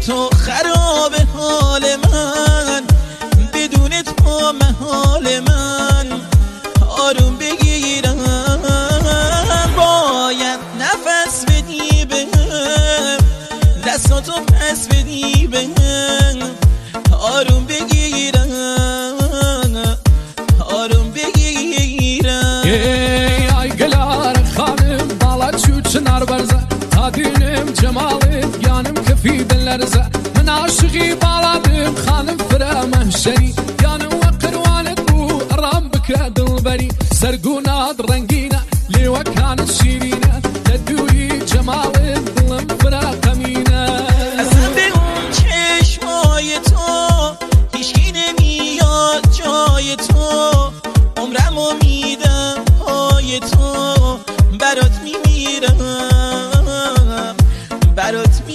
تو خراب حال من، بدون تو محال من آروم بگیرم. باید نفس بدی بهم، دستاتو پس بدی بهم، آروم بگیرم آروم بگیرم. ای گلار خانم بالا چو چنار برزه، تا دینم جمالت یانم کفی دلرزه. من عاشقی بالادم خانم فرا محشری، یانم وقروانت بو رام بکر دلبری. سرگونات رنگینه لیوه کانت شیرینه،